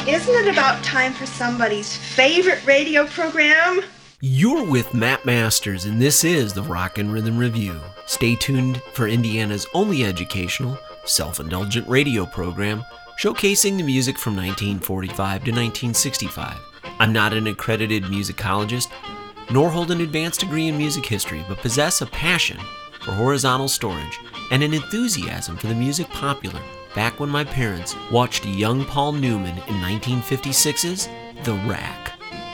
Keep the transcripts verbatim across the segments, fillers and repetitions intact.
Isn't it about time for somebody's favorite radio program? You're with Matt Masters, and this is the Rock and Rhythm Review. Stay tuned for Indiana's only educational, self-indulgent radio program showcasing the music from nineteen forty-five to nineteen sixty-five. I'm not an accredited musicologist, nor hold an advanced degree in music history, but possess a passion for horizontal storage and an enthusiasm for the music popular back when my parents watched young Paul Newman in nineteen fifty-six's The Rack.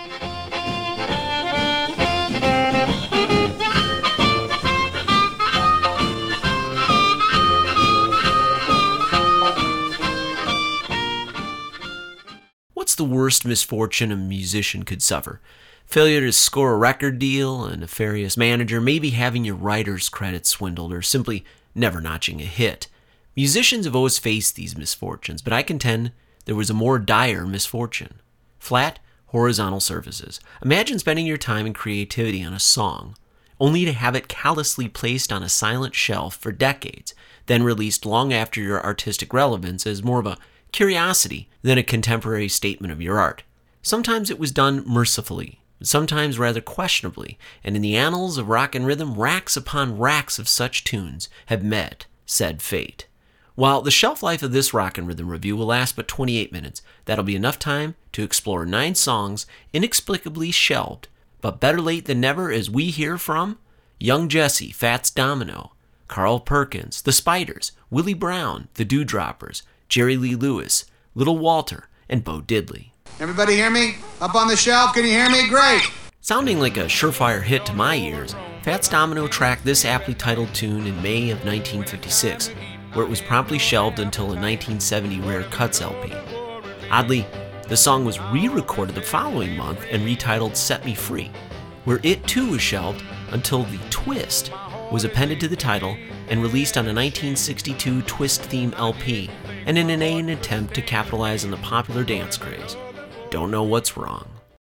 What's the worst misfortune a musician could suffer? Failure to score a record deal, a nefarious manager, maybe having your writer's credits swindled, or simply never notching a hit. Musicians have always faced these misfortunes, but I contend there was a more dire misfortune. Flat, horizontal surfaces. Imagine spending your time and creativity on a song, only to have it callously placed on a silent shelf for decades, then released long after your artistic relevance as more of a curiosity than a contemporary statement of your art. Sometimes it was done mercifully, sometimes rather questionably, and in the annals of rock and rhythm, racks upon racks of such tunes have met said fate. While the shelf life of this Rock and Rhythm Review will last but twenty-eight minutes, that'll be enough time to explore nine songs inexplicably shelved, but better late than never as we hear from Young Jesse, Fats Domino, Carl Perkins, The Spiders, Willie Brown, The Dewdroppers, Jerry Lee Lewis, Little Walter, and Bo Diddley. Everybody hear me? Up on the shelf, can you hear me? Great! Sounding like a surefire hit to my ears, Fats Domino tracked this aptly titled tune in May of nineteen fifty-six, where it was promptly shelved until a nineteen seventy Rare Cuts L P. Oddly, the song was re-recorded the following month and retitled Set Me Free, where it too was shelved until The Twist was appended to the title and released on a nineteen sixty-two Twist theme L P, and in an inane attempt to capitalize on the popular dance craze. Don't know what's wrong.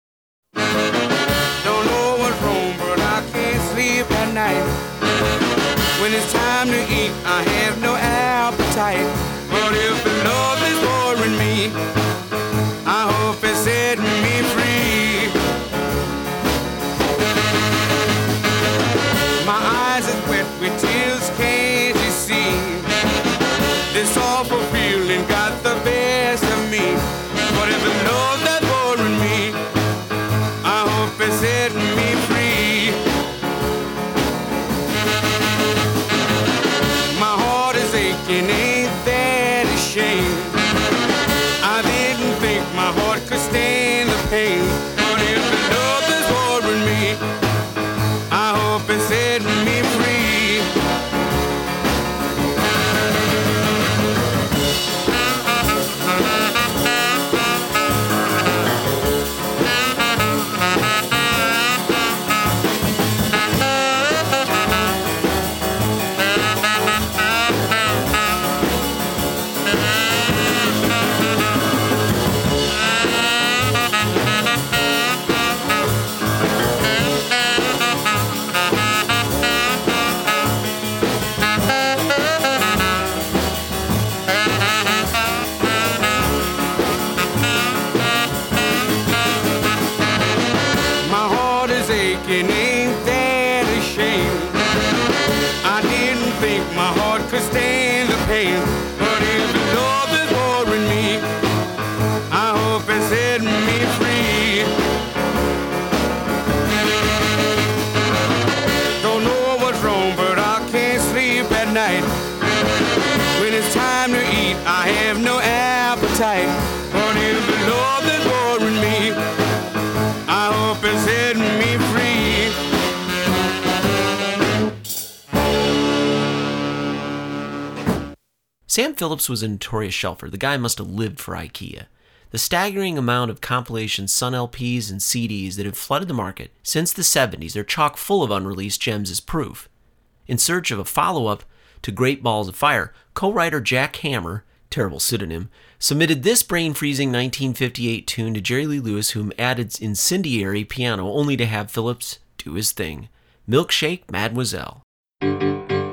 Don't know what's wrong, but I can't sleep at night. When it's time to eat, I have no appetite. But if the love is boring me, I hope it set me free. My eyes are wet with tears, can't you see? This awful feeling got the best of me. But if the love that's boring me, I hope it set me free. Ain't that a shame? I didn't think my heart could stand the pain. But if the love is boring me, I hope it set me free. Tight, but if the love is boring me, I hope it set me free. Sam Phillips was a notorious shelfer. The guy must have lived for IKEA. The staggering amount of compilation Sun L Ps and C Ds that have flooded the market since the seventies are chock full of unreleased gems is proof. In search of a follow-up to Great Balls of Fire, co-writer Jack Hammer, terrible pseudonym, submitted this brain-freezing nineteen fifty-eight tune to Jerry Lee Lewis, whom added incendiary piano only to have Phillips do his thing. Milkshake Mademoiselle.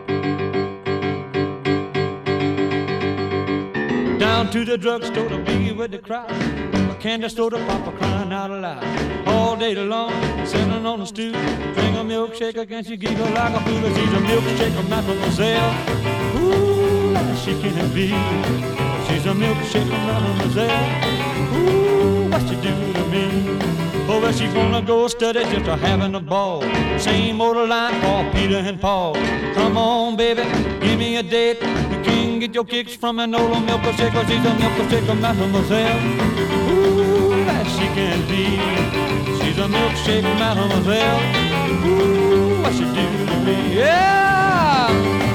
Down to the drugstore to be boogie with the crowd. A candy soda pop crying out loud. All day long, sitting on the stoop. Drink a milkshake against you giggle like a fool. She's a milkshake, mademoiselle. Ooh, like she can be. She's a milkshake, mademoiselle. Ooh, what she do to me? Oh, well, she's gonna go study just a having a ball. Same old line for Peter and Paul. Come on, baby, give me a date. You can get your kicks from an old milkshake. She's a milkshake, mademoiselle. Ooh, that she can be. She's a milkshake, mademoiselle. Ooh, what she do to me? Yeah!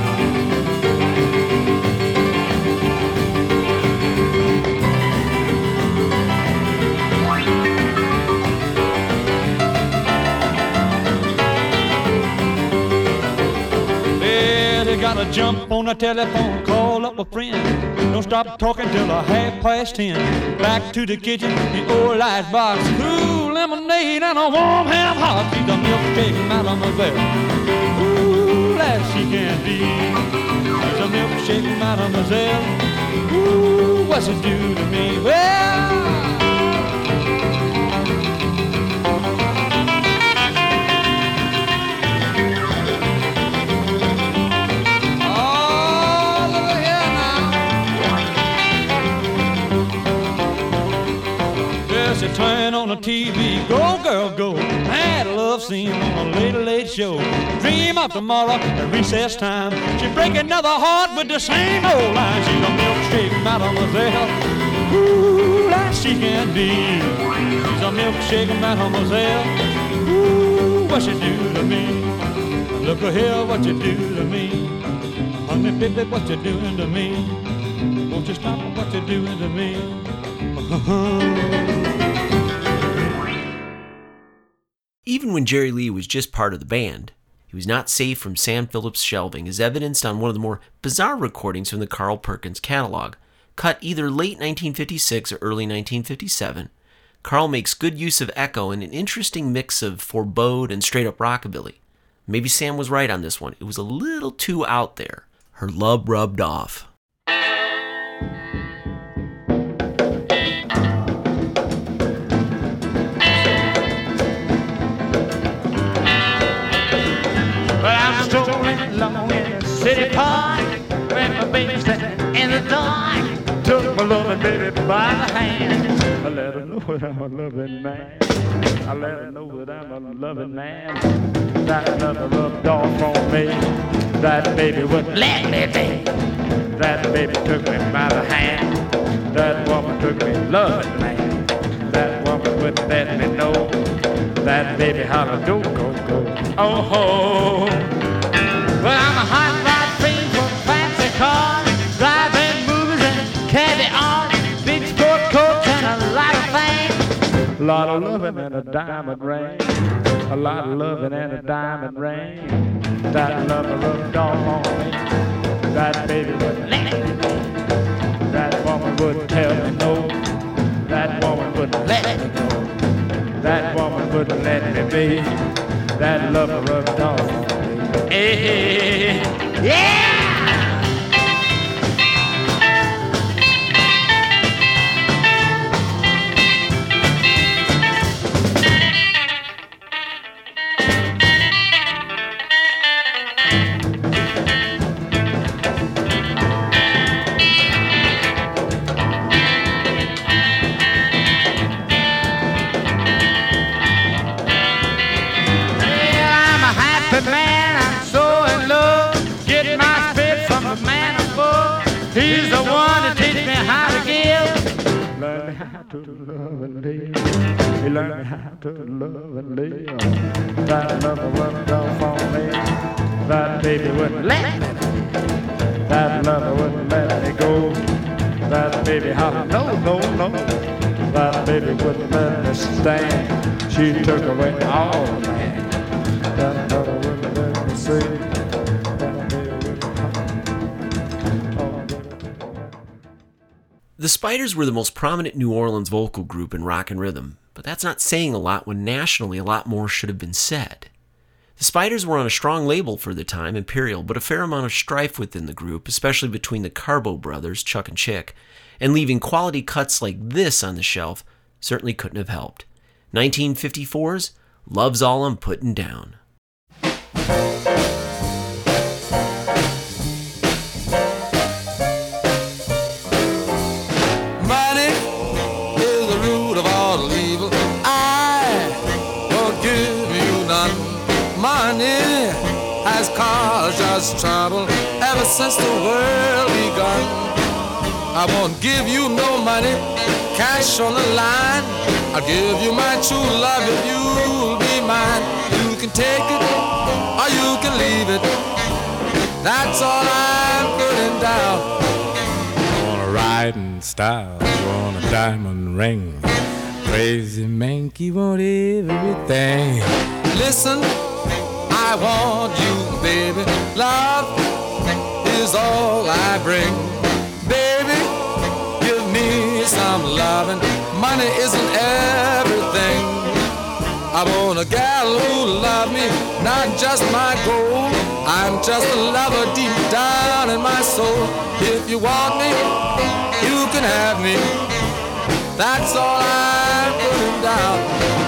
Gotta jump on the telephone, call up a friend. Don't stop talking till a half past ten. Back to the kitchen, the old icebox. Cool lemonade and a warm ham hock. She's a milkshake, mademoiselle. Ooh, that she can be. She's a milkshake, mademoiselle. Ooh, what's it do to me? Well, she turn on the T V, go girl go. Had a love scene on a late late show. Dream of tomorrow at recess time. She break another heart with the same old line. She's a milkshake, mademoiselle. Ooh, that she can be. She's a milkshake, mademoiselle. Ooh, what she do to me? Look here, what you do to me? Honey, baby, what you doing to me? Won't you stop what you doing to me? Even when Jerry Lee was just part of the band, he was not safe from Sam Phillips' shelving, as evidenced on one of the more bizarre recordings from the Carl Perkins catalog. Cut either late nineteen fifty-six or early nineteen fifty-seven, Carl makes good use of echo and an interesting mix of forebode and straight-up rockabilly. Maybe Sam was right on this one. It was a little too out there. Her love rubbed off. Along in the city park, when my baby sat in the dark, took my loving baby by the hand. I let her know that I'm a loving man. I let her know that I'm a loving man. That lover rubbed off on me. That baby wouldn't let me be. That baby took me by the hand. That woman took me loving man. That woman wouldn't let me know. That baby hollered, go, go, go. Oh, ho. Well, I'm a hot rod fiend for fancy cars, driving movies and carry on, big sport coats and a lot of things. A lot of loving and a diamond ring. A lot of loving and a diamond ring. That lover rubbed off on me. That baby wouldn't let me go. That woman wouldn't tell me no. That woman wouldn't let me go. That woman wouldn't let me be. That lover rubbed off on me. Hey, yeah! He's the one that teach me how to give. Learn me how to love and live. He learned me how to love and live. That lover rubbed off on me. That baby wouldn't let me. That lover wouldn't let me go. That baby hollered, no, no, no. That baby wouldn't let me stand. She took away all of me. That lover wouldn't let me see. The Spiders were the most prominent New Orleans vocal group in rock and rhythm, but that's not saying a lot when nationally a lot more should have been said. The Spiders were on a strong label for the time, Imperial, but a fair amount of strife within the group, especially between the Carbo brothers, Chuck and Chick, and leaving quality cuts like this on the shelf certainly couldn't have helped. nineteen fifty-four's Love's All I'm Putting Down. Money is the root of all evil. I won't give you none. Money has caused us trouble ever since the world begun. I won't give you no money, cash on the line. I'll give you my true love if you'll be mine. You can take it or you can leave it. That's all I'm putting down. On a riding style, on a diamond ring. Crazy Mankey want everything. Listen, I want you, baby. Love is all I bring. Baby, give me some loving. Money isn't everything. I want a gal who love me, not just my goal. I'm just a lover deep down in my soul. If you want me, you can have me. That's all I'm putting down.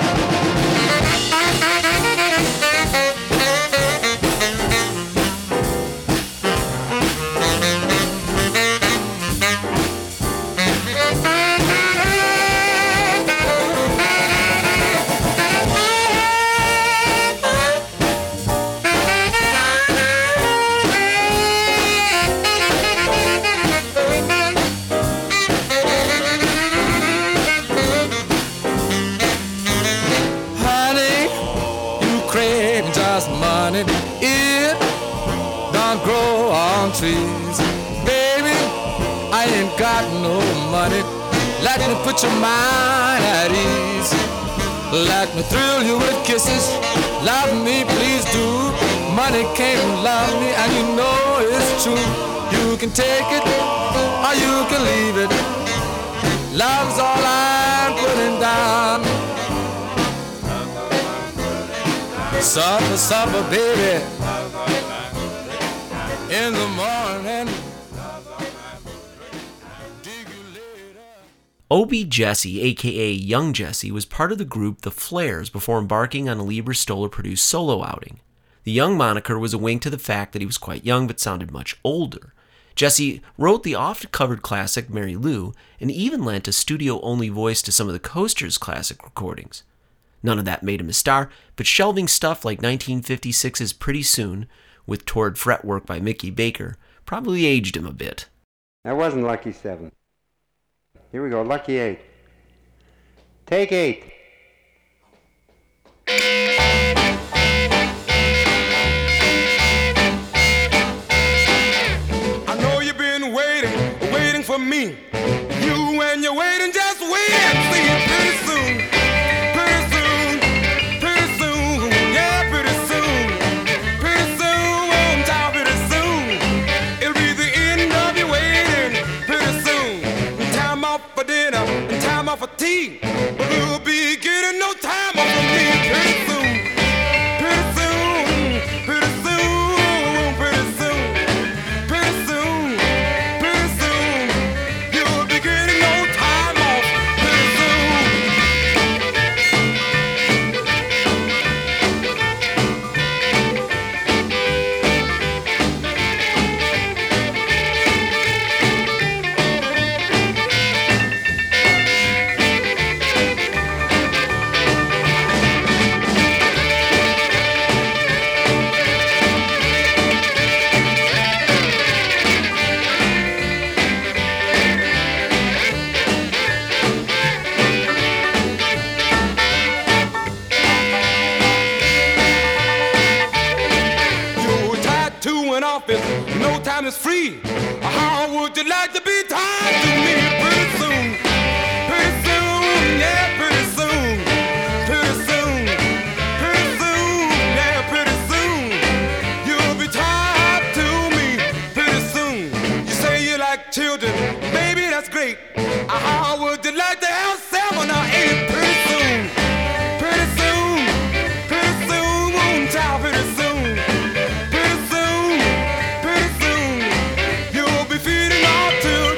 Money, it don't grow on trees. Baby, I ain't got no money. Let me put your mind at ease. Let me thrill you with kisses. Love me, please do. Money can't love me, and you know it's true. You can take it or you can leave it. Love's all I'm putting down. Supper, supper, baby, in the morning. Dig you later. Obie Jesse, aka Young Jesse, was part of the group The Flares before embarking on a Lieber Stoller-produced solo outing. The Young moniker was a wink to the fact that he was quite young but sounded much older. Jesse wrote the oft-covered classic Mary Lou and even lent a studio-only voice to some of the Coasters' classic recordings. None of that made him a star, but shelving stuff like nineteen fifty-six's Pretty Soon, with toured fretwork by Mickey Baker, probably aged him a bit. That wasn't Lucky Seven. Here we go, Lucky Eight. Take eight. I know you've been waiting, waiting for me. You and you're waiting, just wait and see pretty soon. For tea, but you'll be getting no time off of me pretty soon, pretty soon, pretty soon, pretty soon, pretty soon, pretty soon. You'll be getting no time off pretty soon. No time is free. How would you like to be tied to me pretty soon? Pretty soon, yeah, pretty soon. Pretty soon, pretty soon, yeah, pretty soon. You'll be tied to me pretty soon. You say you like children, baby, that's great. How would you like to have seven or eight pretty soon? Pretty soon, pretty soon, child, pretty soon. Pretty soon, pretty soon, you'll be feeding all to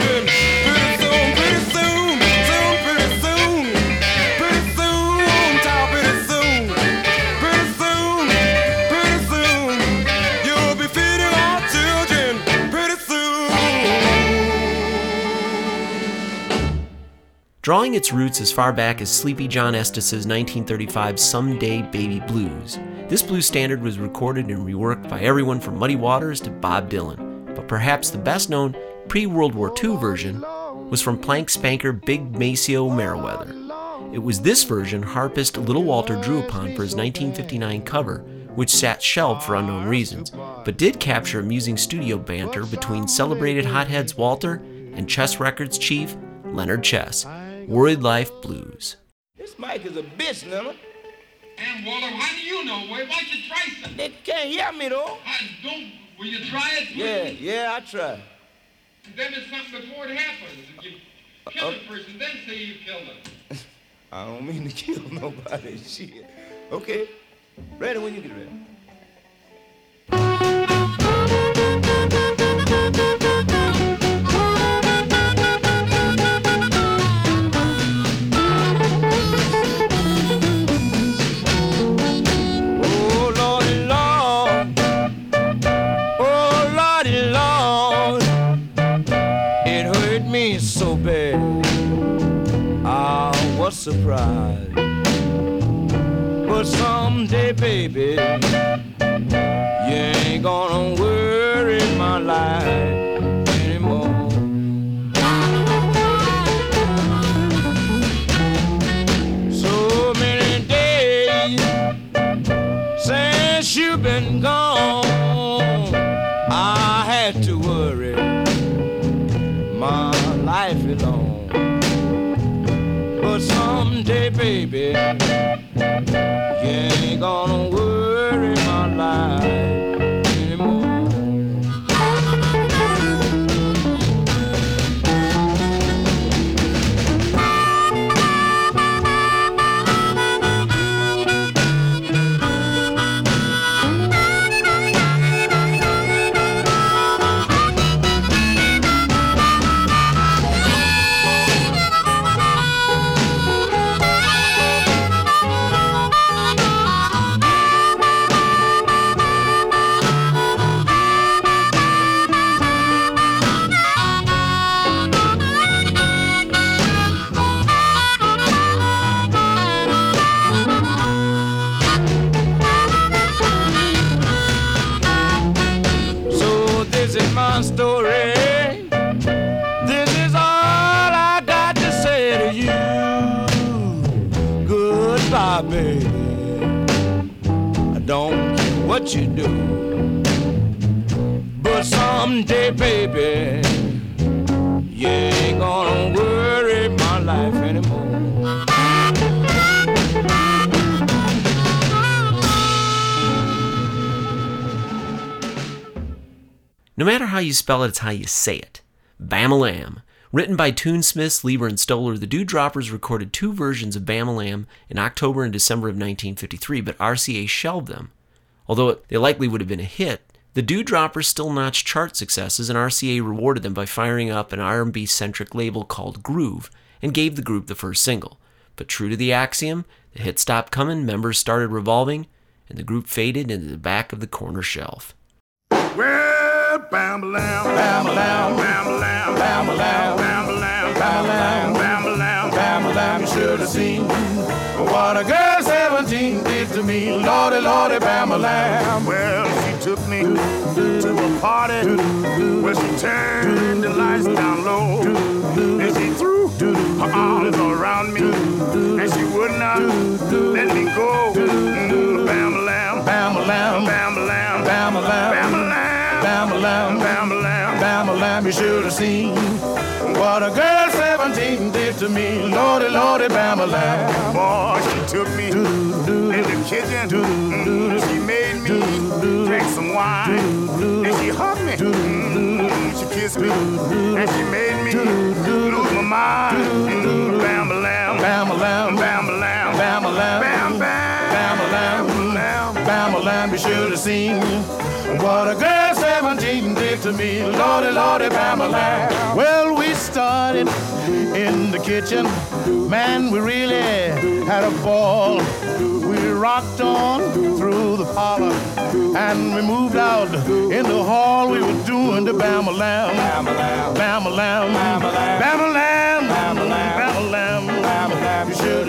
drawing its roots as far back as Sleepy John Estes' nineteen thirty-five Someday Baby Blues. This blues standard was recorded and reworked by everyone from Muddy Waters to Bob Dylan, but perhaps the best-known pre-World War Two version was from Plank Spanker Big Maceo Merriweather. It was this version harpist Little Walter drew upon for his nineteen fifty-nine cover, which sat shelved for unknown reasons, but did capture amusing studio banter between celebrated hotheads Walter and Chess Records chief Leonard Chess. Worried Life Blues. This mic is a bitch, Leonard. And Walter, how do you know, boy? Why don't you try something? They can't hear me, though. I don't. Will you try it? Yeah, yeah, I try. Then it's something before it happens. You kill Uh, the person, then say you killed him. I don't mean to kill nobody. Shit. Okay. Ready when you get ready. Oh, Lordy, Lord. Oh, Lordy, Lord. It hurt me so bad. I was surprised. But someday, baby, you ain't gonna worry my life anymore. So many days since you've been gone, I had to worry my life alone. But someday, baby, you ain't gonna worry my life anymore. Story. This is all I got to say to you. Goodbye, baby. I don't care what you do, but someday, baby, you ain't gonna worry my life anymore. No matter how you spell it, it's how you say it. Bam-a-lam. Written by Toonsmiths, Lieber and Stoller, the Dewdroppers recorded two versions of Bam-a-lam in October and December of nineteen fifty-three, but R C A shelved them. Although they likely would have been a hit, the Dewdroppers still notched chart successes, and R C A rewarded them by firing up an R and B-centric label called Groove and gave the group the first single. But true to the axiom, the hit stopped coming, members started revolving, and the group faded into the back of the corner shelf. Well, bam-a-lam, bam-a-lam, bam-a-lam, bam-a-lam, bam-a-lam, bam-a-lam, bam-a-lam, bam-a-lam. You should have seen what a girl seventeen did to me. Lordy, Lordy, bam-a-lam. Well, she took me to a party where she turned the lights down low, and she threw her arms around me, and she would not let me go. Bam-a-lam, bam-a-lam, bam-a-lam, bam-a-lam, bam-a-lam. Bam-a-lam, bam-a-lam, bam-a-lam, you should have seen what a girl seventeen did to me. Lordy, Lordy, bam-a-lam. Boy, she took me in the kitchen, mm, she made me drink some wine, and she hugged me, mm, she kissed me, and she made me lose my mind. Mm, bam-a-lam, bam-a-lam, bam-a-lam, bam-a-lam, bam-bam, bam-a-lam, bam-a-lam, you should have seen what a girl seventeen did to me. Lordy, Lordy, bam-a-lam. Well, we started in the kitchen. Man, we really had a ball. We rocked on through the parlor, and we moved out in the hall. We were doing the bam-a-lam, bam-a-lam, bam-a-lam, bam-a-lam, bam-a-lam, bam-a-lam, bam-a-lam.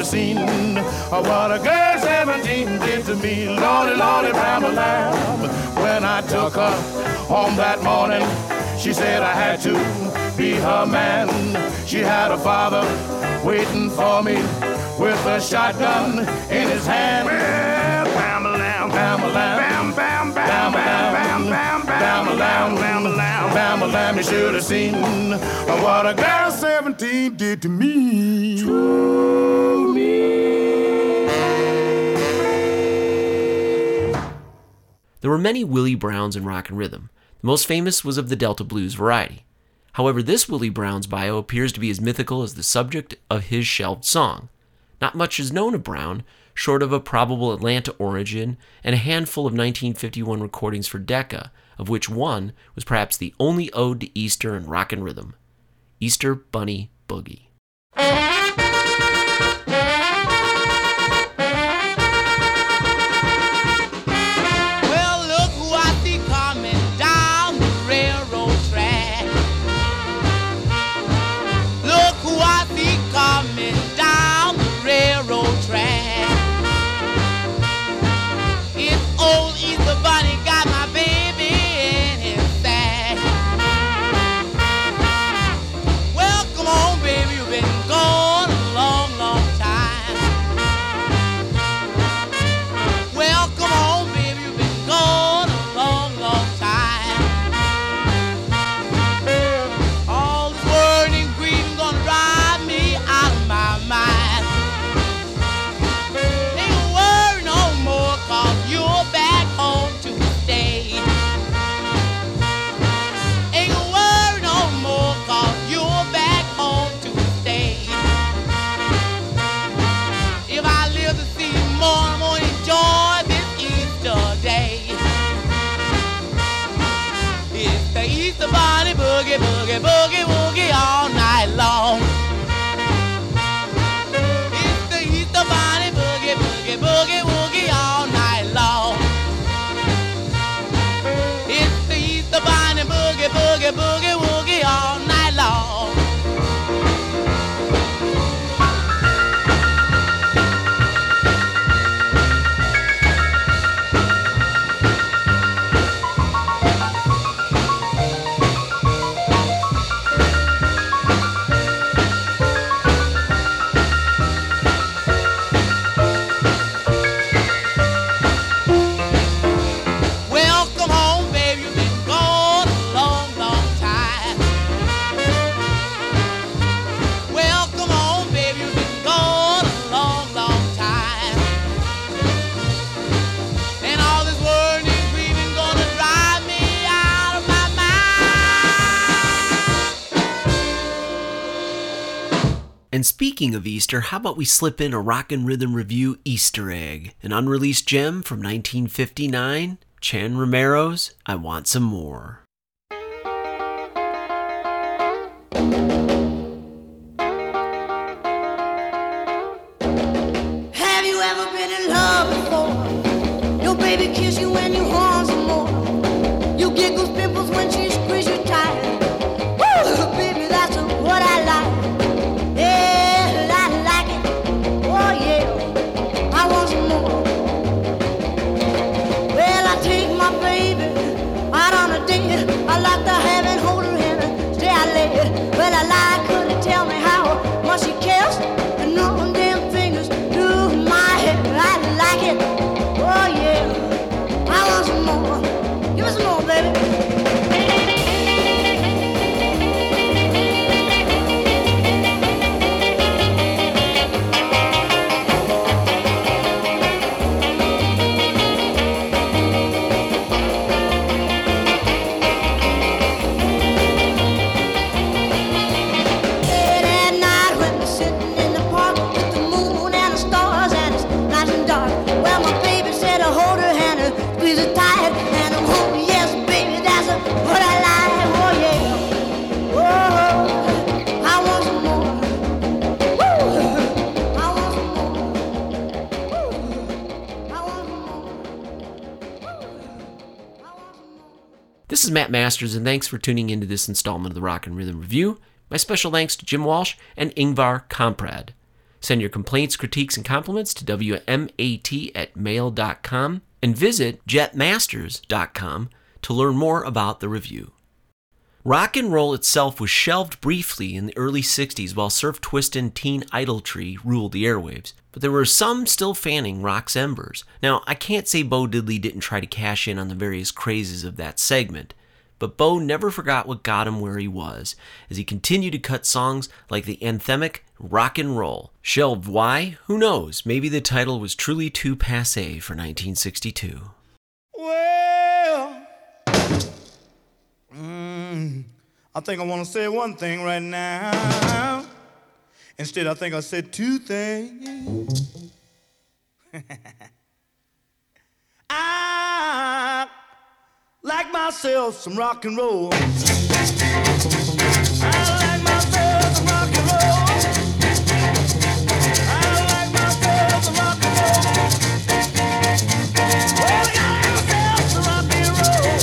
have seen what a girl seventeen did to me. Lordy, Lordy, Pamela. When I took her home that morning, she said I had to be her man. She had a father waiting for me with a shotgun in his hand. Well, Pamela, Pamela, bam, bam, bam, bam, bam, bam, bam, bam, bam, bam, you should have seen what a girl seventeen did to me. To me. There were many Willie Browns in rock and rhythm. The most famous was of the Delta blues variety. However, this Willie Brown's bio appears to be as mythical as the subject of his shelved song. Not much is known of Brown, short of a probable Atlanta origin and a handful of nineteen fifty-one recordings for Decca, of which one was perhaps the only ode to Easter and rock and rhythm, Easter Bunny Boogie. Boogie, boogie, woogie all night long. It's the Easter Bunny boogie, boogie, boogie, woogie all night long. It's the Easter Bunny boogie, boogie, boogie, woogie all night long. And speaking of Easter, how about we slip in a Rock and Rhythm Review Easter egg, an unreleased gem from nineteen fifty-nine, Chan Romero's I Want Some More. Have you ever been in love before? Your baby kiss you when you want some more. You get goose pimples when she squeeze you tight. Woo, baby, that's what I like. I like to have and hold her hand and stay out late. Well, I like her to tell me how much she cares. And all them fingers through my hair. I like it. Oh, yeah. I want some more. Give me some more, baby. This is Matt Masters, and thanks for tuning into this installment of the Rock and Rhythm Review. My special thanks to Jim Walsh and Ingvar Kamprad. Send your complaints, critiques, and compliments to W M A T at mail dot com and visit jet masters dot com to learn more about the review. Rock and roll itself was shelved briefly in the early sixties while surf, twist, and teen idolatry ruled the airwaves, but there were some still fanning rock's embers. Now, I can't say Bo Diddley didn't try to cash in on the various crazes of that segment, but Bo never forgot what got him where he was, as he continued to cut songs like the anthemic Rock and Roll. Shelved why? Who knows? Maybe the title was truly too passé for nineteen sixty-two. Well, mm, I think I want to say one thing right now. Instead, I think I said two things. I like myself some rock and roll. I like myself some rock and roll. I like myself some rock and roll. Well, I got myself some rock and roll.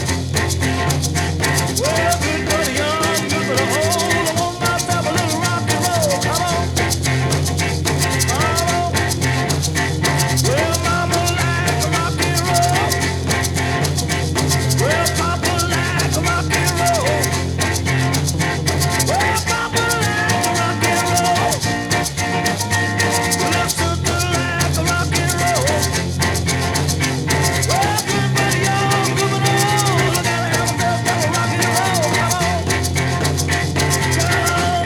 Well, good for the young, good for the old. I want myself a little rock and roll. Come on. Come on. Well, mama likes rock and roll. Well, Papa likes rock and roll. Well, Papa likes rock and roll. Well, sister likes rock and roll. Well, good for the young, good for the old. I gotta have myself some rock and roll. Come on. Come on.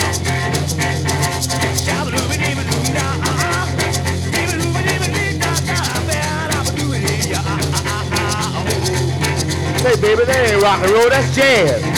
Shabba-dooby-dee-ba-doo-da, uh-uh. Dee-ba-dooby-dee-ba-dee-da-da, ba-da-ba-doo-dee, ah-ah-ah-ah, oh. Hey, baby, that ain't rock and roll, that's jazz.